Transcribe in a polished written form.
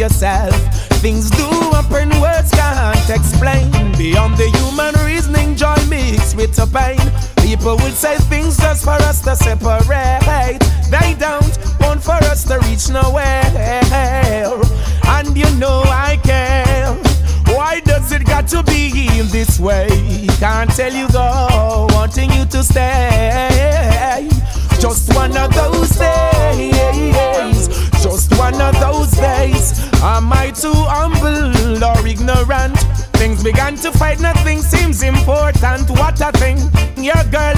yourself. Things do happen, words can't explain. Beyond the human reasoning, joy mixed with the pain. People will say things just for us to separate. They don't want for us to reach nowhere. And you know I care. Why does it got to be in this way? Can't tell you go, wanting you to stay. Just one of those days. Just one of those days. Am I too humble or ignorant? Things began to fight, nothing seems important. What a thing, your girl